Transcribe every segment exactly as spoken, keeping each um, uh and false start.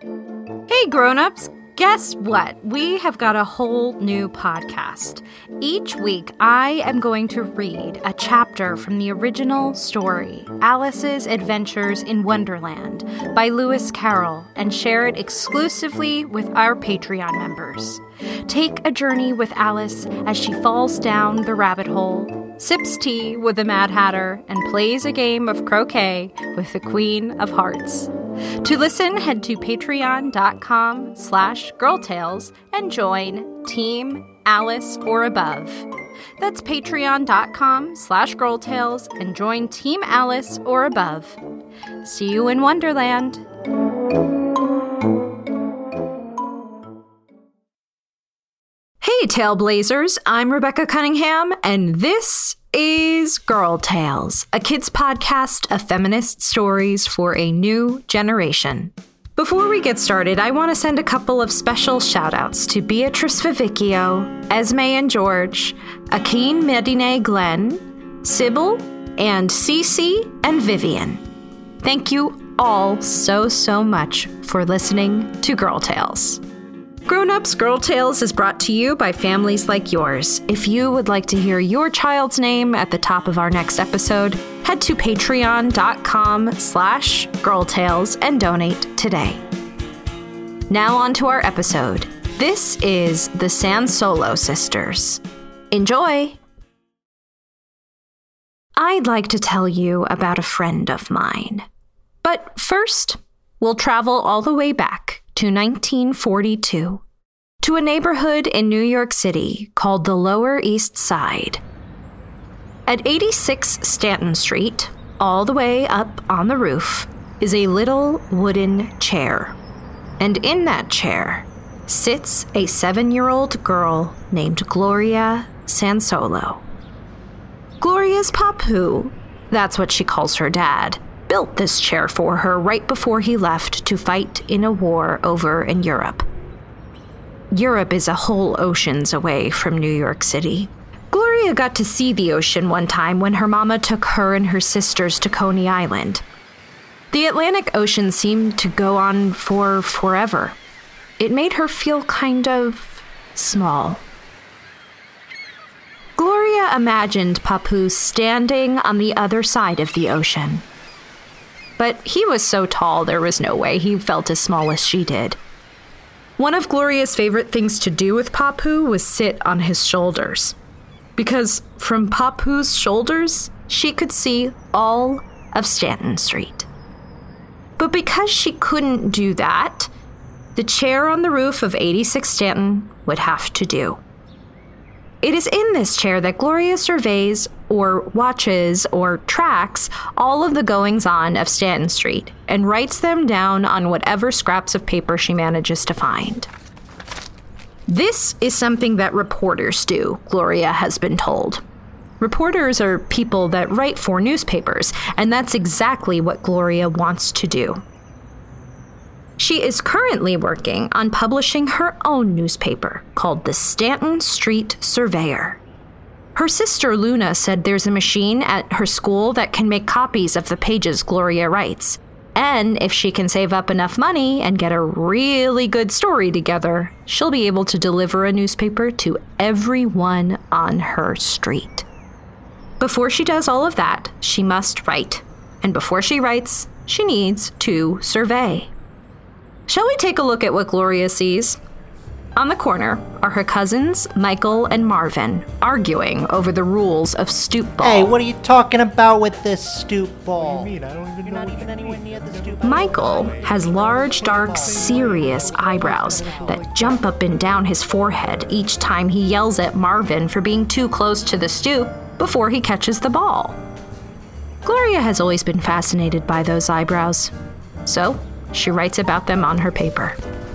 Hey grown-ups, guess what? We have got a whole new podcast. Each week, I am going to read a chapter from the original story, Alice's Adventures in Wonderland, by Lewis Carroll, and share it exclusively with our Patreon members. Take a journey with Alice as she falls down the rabbit hole, sips tea with the Mad Hatter, and plays a game of croquet with the Queen of Hearts. To listen, head to patreon.com slash girltales and join Team Alice or Above. That's patreon.com slash girltales and join Team Alice or Above. See you in Wonderland. Hey, Tailblazers, I'm Rebecca Cunningham, and this is Girl Tales, a kids' podcast of feminist stories for a new generation. Before we get started, I want to send a couple of special shout-outs to Beatrice Favicchio, Esme and George, Akin Medine Glenn, Sybil, and Cece and Vivian. Thank you all so, so much for listening to Girl Tales. Grown-Ups Girl Tales is brought to you by families like yours. If you would like to hear your child's name at the top of our next episode, head to patreon.com slash girltales and donate today. Now on to our episode. This is the Sansolo Sisters. Enjoy! I'd like to tell you about a friend of mine. But first, we'll travel all the way back to nineteen forty-two, to a neighborhood in New York City called the Lower East Side. At eighty-six Stanton Street, all the way up on the roof, is a little wooden chair. And in that chair sits a seven-year-old girl named Gloria Sansolo. Gloria's papu, that's what she calls her dad, built this chair for her right before he left to fight in a war over in Europe. Europe is a whole oceans away from New York City. Gloria got to see the ocean one time when her mama took her and her sisters to Coney Island. The Atlantic Ocean seemed to go on for forever. It made her feel kind of small. Gloria imagined Papu standing on the other side of the ocean. But he was so tall there was no way he felt as small as she did. One of Gloria's favorite things to do with Papu was sit on his shoulders. Because from Papu's shoulders, she could see all of Stanton Street. But because she couldn't do that, the chair on the roof of eighty-six Stanton would have to do. It is in this chair that Gloria surveys or watches or tracks all of the goings-on of Stanton Street and writes them down on whatever scraps of paper she manages to find. This is something that reporters do, Gloria has been told. Reporters are people that write for newspapers, and that's exactly what Gloria wants to do. She is currently working on publishing her own newspaper called the Stanton Street Surveyor. Her sister Luna said there's a machine at her school that can make copies of the pages Gloria writes. And if she can save up enough money and get a really good story together, she'll be able to deliver a newspaper to everyone on her street. Before she does all of that, she must write. And before she writes, she needs to survey. Shall we take a look at what Gloria sees? On the corner are her cousins, Michael and Marvin, arguing over the rules of stoop ball. Hey, what are you talking about with this stoop ball? What do you mean? I don't even You're know. not even anywhere near the stoop ball. Michael has large, dark, serious eyebrows that jump up and down his forehead each time he yells at Marvin for being too close to the stoop before he catches the ball. Gloria has always been fascinated by those eyebrows, so she writes about them on her paper.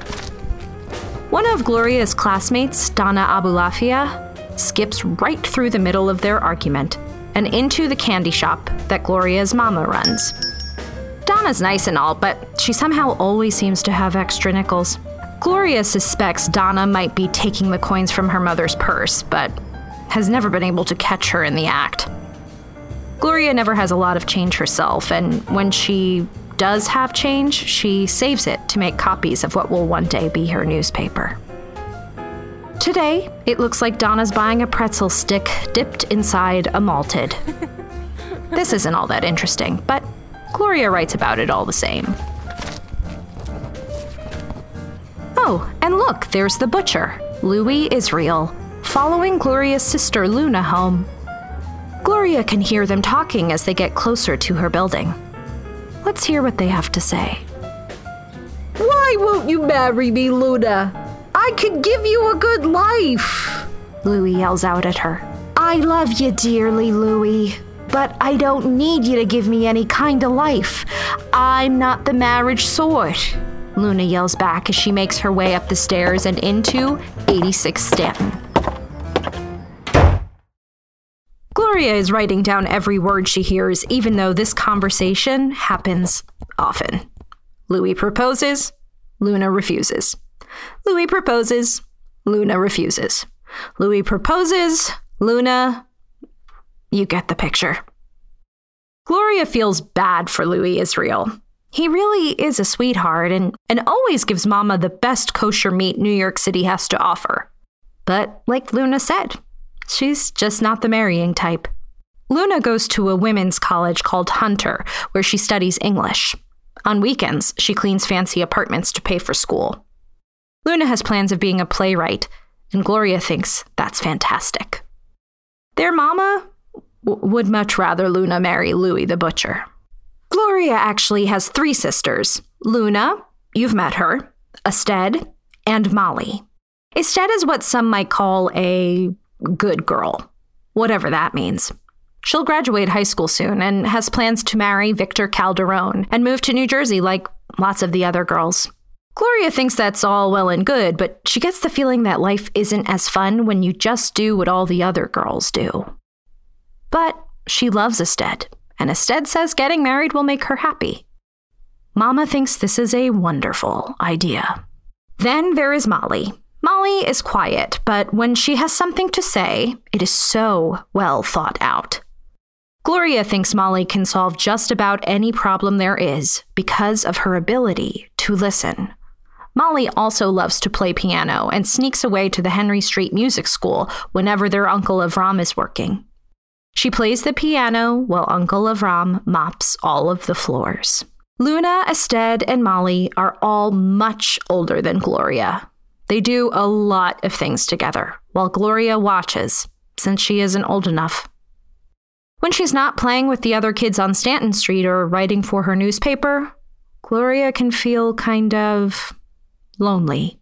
One of Gloria's classmates, Donna Abulafia, skips right through the middle of their argument and into the candy shop that Gloria's mama runs. Donna's nice and all, but she somehow always seems to have extra nickels. Gloria suspects Donna might be taking the coins from her mother's purse, but has never been able to catch her in the act. Gloria never has a lot of change herself, and when she does have change, she saves it to make copies of what will one day be her newspaper. Today, it looks like Donna's buying a pretzel stick dipped inside a malted. This isn't all that interesting, but Gloria writes about it all the same. Oh, and look, there's the butcher, Louis Israel, following Gloria's sister Luna home. Gloria can hear them talking as they get closer to her building. Let's hear what they have to say. Why won't you marry me, Luna? I could give you a good life, Louis yells out at her. I love you dearly, Louis, but I don't need you to give me any kind of life. I'm not the marriage sort, Luna yells back as she makes her way up the stairs and into eighty-six Stanton. Gloria is writing down every word she hears, even though this conversation happens often. Louis proposes, Luna refuses. Louis proposes, Luna refuses. Louis proposes, Luna... You get the picture. Gloria feels bad for Louis Israel. He really is a sweetheart and, and always gives Mama the best kosher meat New York City has to offer. But like Luna said, she's just not the marrying type. Luna goes to a women's college called Hunter, where she studies English. On weekends, she cleans fancy apartments to pay for school. Luna has plans of being a playwright, and Gloria thinks that's fantastic. Their mama w- would much rather Luna marry Louis the butcher. Gloria actually has three sisters. Luna, you've met her, Ested, and Molly. Ested is what some might call a good girl, whatever that means. She'll graduate high school soon and has plans to marry Victor Calderone and move to New Jersey like lots of the other girls. Gloria thinks that's all well and good, but she gets the feeling that life isn't as fun when you just do what all the other girls do. But she loves Ested, and Ested says getting married will make her happy. Mama thinks this is a wonderful idea. Then there is Molly. Molly is quiet, but when she has something to say, it is so well thought out. Gloria thinks Molly can solve just about any problem there is because of her ability to listen. Molly also loves to play piano and sneaks away to the Henry Street Music School whenever their Uncle Avram is working. She plays the piano while Uncle Avram mops all of the floors. Luna, Ested, and Molly are all much older than Gloria. They do a lot of things together, while Gloria watches, since she isn't old enough. When she's not playing with the other kids on Stanton Street or writing for her newspaper, Gloria can feel kind of lonely.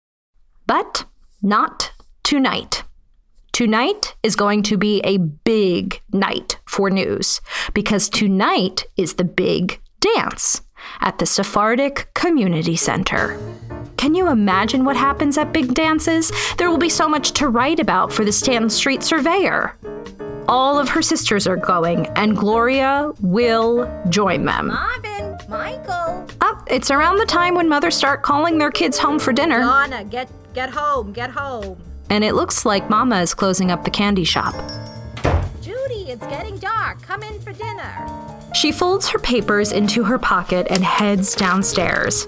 But not tonight. Tonight is going to be a big night for news, because tonight is the big dance at the Sephardic Community Center. Can you imagine what happens at big dances? There will be so much to write about for the Stanton Street Surveyor. All of her sisters are going, and Gloria will join them. Marvin, Michael. Oh, it's around the time when mothers start calling their kids home for dinner. Donna, get get home, get home. And it looks like Mama is closing up the candy shop. Judy, it's getting dark. Come in for dinner. She folds her papers into her pocket and heads downstairs.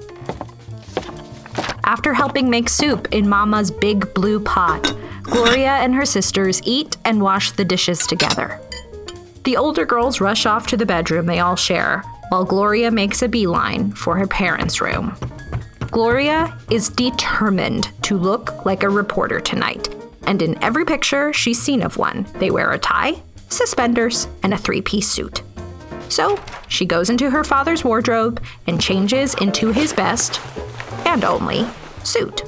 After helping make soup in Mama's big blue pot, Gloria and her sisters eat and wash the dishes together. The older girls rush off to the bedroom they all share, while Gloria makes a beeline for her parents' room. Gloria is determined to look like a reporter tonight, and in every picture she's seen of one, they wear a tie, suspenders, and a three-piece suit. So she goes into her father's wardrobe and changes into his best, and only, suit.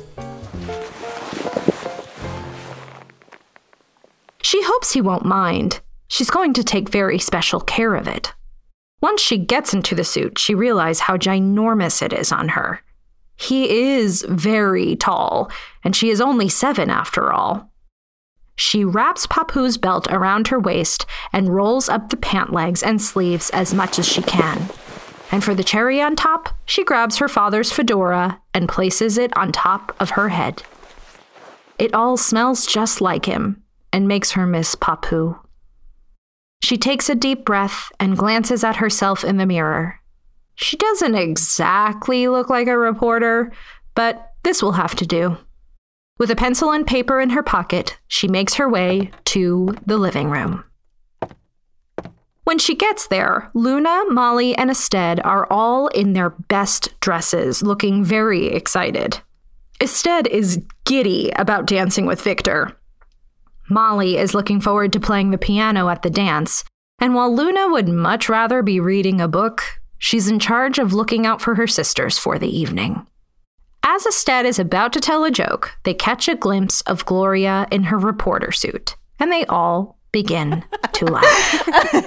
She hopes he won't mind. She's going to take very special care of it. Once she gets into the suit, she realizes how ginormous it is on her. He is very tall, and she is only seven after all. She wraps Papu's belt around her waist and rolls up the pant legs and sleeves as much as she can. And for the cherry on top, she grabs her father's fedora and places it on top of her head. It all smells just like him and makes her miss Papu. She takes a deep breath and glances at herself in the mirror. She doesn't exactly look like a reporter, but this will have to do. With a pencil and paper in her pocket, she makes her way to the living room. When she gets there, Luna, Molly, and Ested are all in their best dresses, looking very excited. Ested is giddy about dancing with Victor. Molly is looking forward to playing the piano at the dance, and while Luna would much rather be reading a book, she's in charge of looking out for her sisters for the evening. As Ested is about to tell a joke, they catch a glimpse of Gloria in her reporter suit, and they all begin to laugh.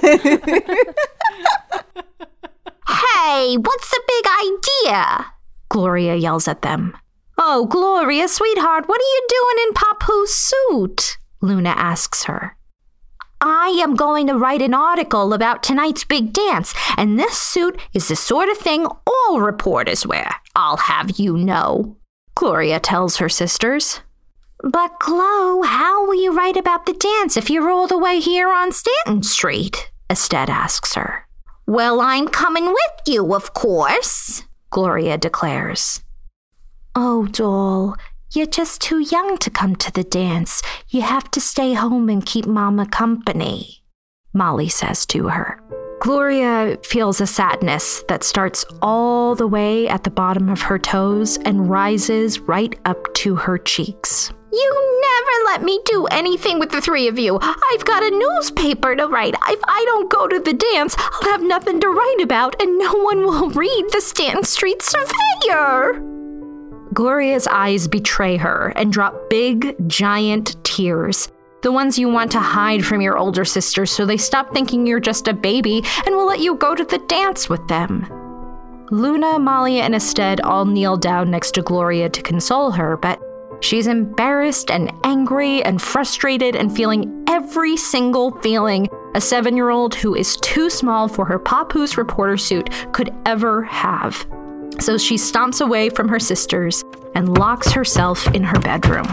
Hey, what's the big idea? Gloria yells at them. Oh, Gloria, sweetheart, what are you doing in Papu's suit? Luna asks her. I am going to write an article about tonight's big dance, and this suit is the sort of thing all reporters wear, I'll have you know, Gloria tells her sisters. But, Glo, how will you write about the dance if you're all the way here on Stanton Street? Ested asks her. Well, I'm coming with you, of course, Gloria declares. Oh, doll, you're just too young to come to the dance. You have to stay home and keep Mama company, Molly says to her. Gloria feels a sadness that starts all the way at the bottom of her toes and rises right up to her cheeks. You never let me do anything with the three of you. I've got a newspaper to write. If I don't go to the dance, I'll have nothing to write about, and no one will read the Stanton Street Surveyor. Gloria's eyes betray her and drop big, giant tears. The ones you want to hide from your older sisters so they stop thinking you're just a baby and will let you go to the dance with them. Luna, Molly, and Ested all kneel down next to Gloria to console her, but she's embarrassed and angry and frustrated and feeling every single feeling a seven-year-old who is too small for her Papoose reporter suit could ever have. So she stomps away from her sisters and locks herself in her bedroom.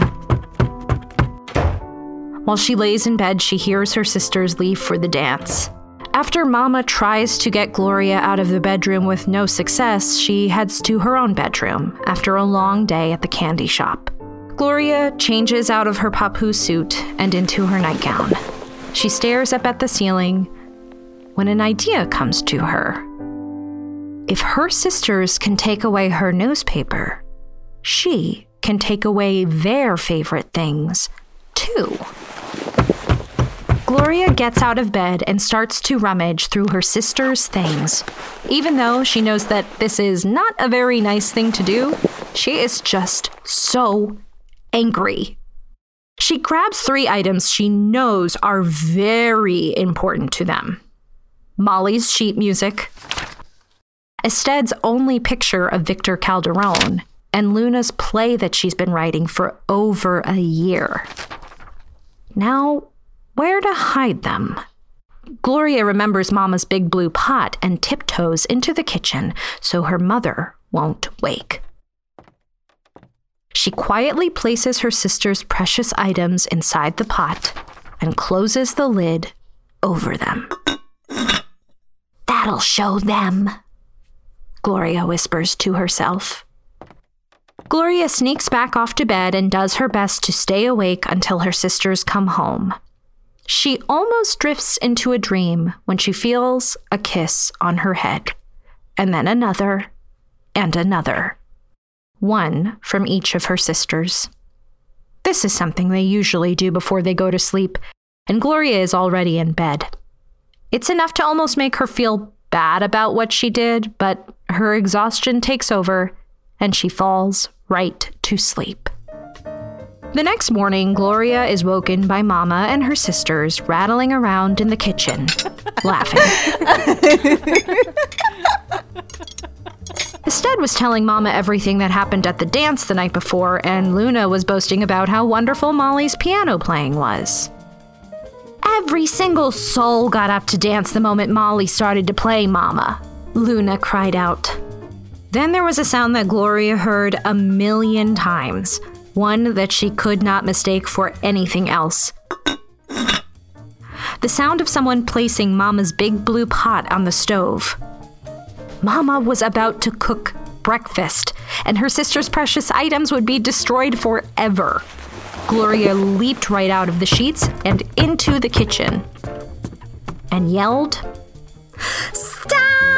While she lays in bed, she hears her sisters leave for the dance. After Mama tries to get Gloria out of the bedroom with no success, she heads to her own bedroom after a long day at the candy shop. Gloria changes out of her Papoose suit and into her nightgown. She stares up at the ceiling when an idea comes to her. If her sisters can take away her newspaper, she can take away their favorite things, too. Gloria gets out of bed and starts to rummage through her sister's things. Even though she knows that this is not a very nice thing to do, she is just so angry. She grabs three items she knows are very important to them. Molly's sheet music, Ested's only picture of Victor Calderone, and Luna's play that she's been writing for over a year. Now, where to hide them? Gloria remembers Mama's big blue pot and tiptoes into the kitchen so her mother won't wake. She quietly places her sister's precious items inside the pot and closes the lid over them. That'll show them, Gloria whispers to herself. Gloria sneaks back off to bed and does her best to stay awake until her sisters come home. She almost drifts into a dream when she feels a kiss on her head, and then another and another. One from each of her sisters. This is something they usually do before they go to sleep, and Gloria is already in bed. It's enough to almost make her feel bad about what she did, but her exhaustion takes over, and she falls right to sleep. The next morning, Gloria is woken by Mama and her sisters rattling around in the kitchen, laughing. Ested was telling Mama everything that happened at the dance the night before, and Luna was boasting about how wonderful Molly's piano playing was. Every single soul got up to dance the moment Molly started to play, Mama, Luna cried out. Then there was a sound that Gloria heard a million times, one that she could not mistake for anything else. The sound of someone placing Mama's big blue pot on the stove. Mama was about to cook breakfast, and her sister's precious items would be destroyed forever. Gloria leaped right out of the sheets and into the kitchen and yelled, "Stop!"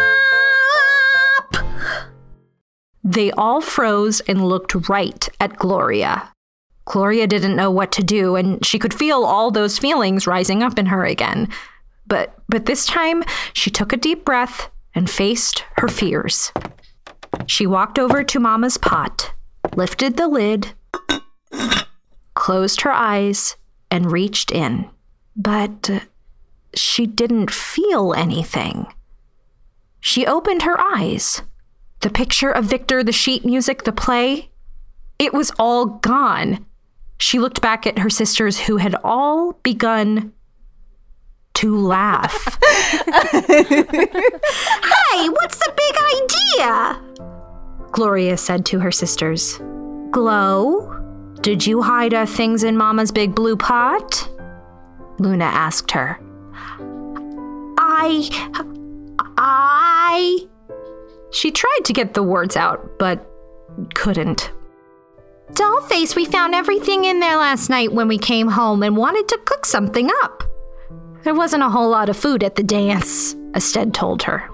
They all froze and looked right at Gloria. Gloria didn't know what to do, and she could feel all those feelings rising up in her again. But but this time, she took a deep breath and faced her fears. She walked over to Mama's pot, lifted the lid, closed her eyes, and reached in. But uh, she didn't feel anything. She opened her eyes. The picture of Victor, the sheet music, the play, it was all gone. She looked back at her sisters who had all begun to laugh. Hey, what's the big idea? Gloria said to her sisters. Glow, did you hide our things in Mama's big blue pot? Luna asked her. I... I... She tried to get the words out, but couldn't. Dollface, we found everything in there last night when we came home and wanted to cook something up. There wasn't a whole lot of food at the dance, Ested told her.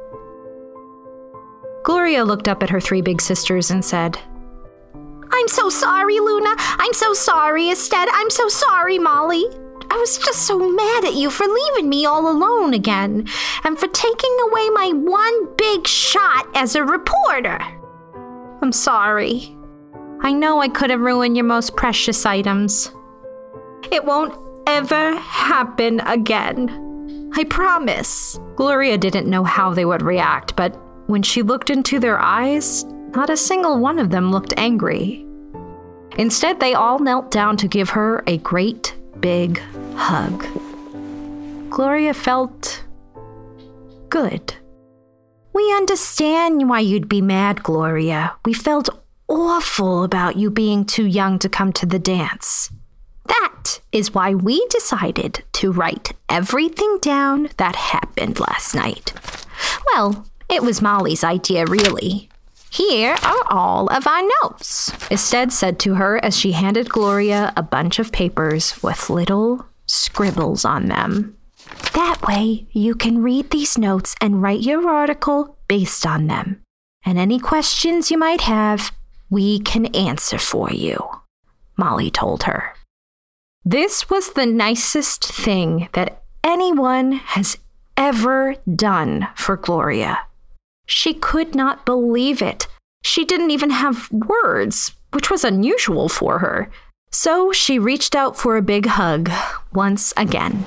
Gloria looked up at her three big sisters and said, I'm so sorry, Luna. I'm so sorry, Ested. I'm so sorry, Molly. I was just so mad at you for leaving me all alone again and for taking away my one big shot as a reporter. I'm sorry. I know I could have ruined your most precious items. It won't ever happen again. I promise. Gloria didn't know how they would react, but when she looked into their eyes, not a single one of them looked angry. Instead, they all knelt down to give her a great big hug. Gloria felt good. We understand why you'd be mad, Gloria. We felt awful about you being too young to come to the dance. That is why we decided to write everything down that happened last night. Well, it was Molly's idea, really. Here are all of our notes, Ested said to her as she handed Gloria a bunch of papers with little scribbles on them. That way, you can read these notes and write your article based on them. And any questions you might have, we can answer for you, Molly told her. This was the nicest thing that anyone has ever done for Gloria. She could not believe it. She didn't even have words, which was unusual for her. So she reached out for a big hug once again.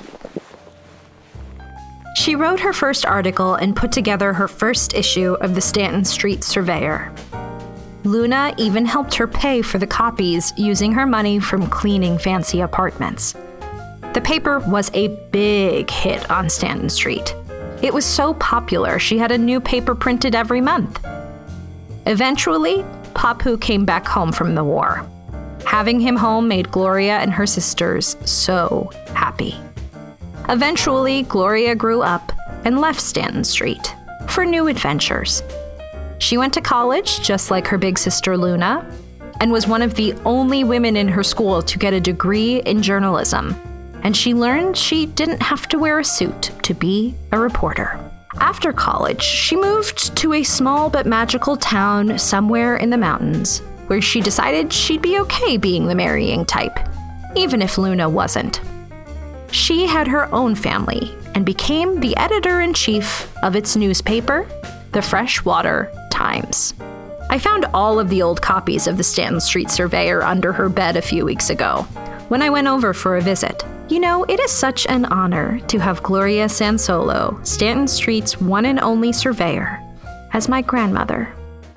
She wrote her first article and put together her first issue of the Stanton Street Surveyor. Luna even helped her pay for the copies using her money from cleaning fancy apartments. The paper was a big hit on Stanton Street. It was so popular, she had a new paper printed every month. Eventually, Papu came back home from the war. Having him home made Gloria and her sisters so happy. Eventually, Gloria grew up and left Stanton Street for new adventures. She went to college, just like her big sister Luna, and was one of the only women in her school to get a degree in journalism. And she learned she didn't have to wear a suit to be a reporter. After college, she moved to a small but magical town somewhere in the mountains, where she decided she'd be okay being the marrying type, even if Luna wasn't. She had her own family and became the editor-in-chief of its newspaper, the Freshwater Times. I found all of the old copies of the Stanton Street Surveyor under her bed a few weeks ago, when I went over for a visit. You know, it is such an honor to have Gloria Sansolo, Stanton Street's one and only surveyor, as my grandmother.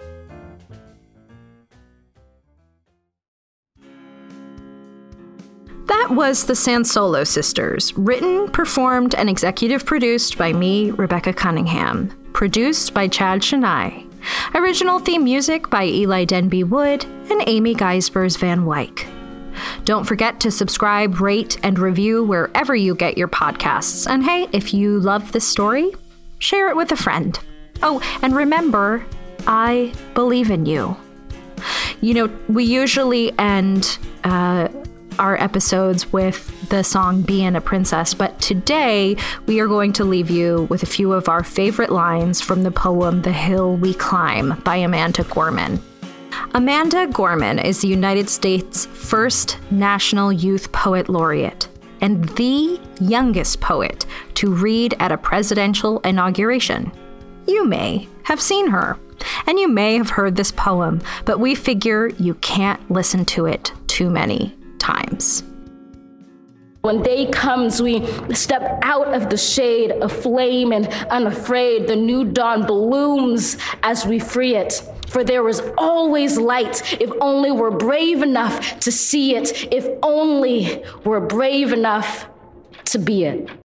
That was The Sansolo Sisters, written, performed, and executive produced by me, Rebecca Cunningham. Produced by Chad Chennai. Original theme music by Eli Denby Wood and Amy Geisbers Van Wyck. Don't forget to subscribe, rate, and review wherever you get your podcasts. And hey, if you love this story, share it with a friend. Oh, and remember, I believe in you. You know, we usually end uh, our episodes with the song Bein' a Princess, but today we are going to leave you with a few of our favorite lines from the poem The Hill We Climb by Amanda Gorman. Amanda Gorman is the United States' first National Youth Poet Laureate and the youngest poet to read at a presidential inauguration. You may have seen her, and you may have heard this poem, but we figure you can't listen to it too many times. When day comes, we step out of the shade, aflame and unafraid. The new dawn blooms as we free it. For there is always light, if only we're brave enough to see it, if only we're brave enough to be it.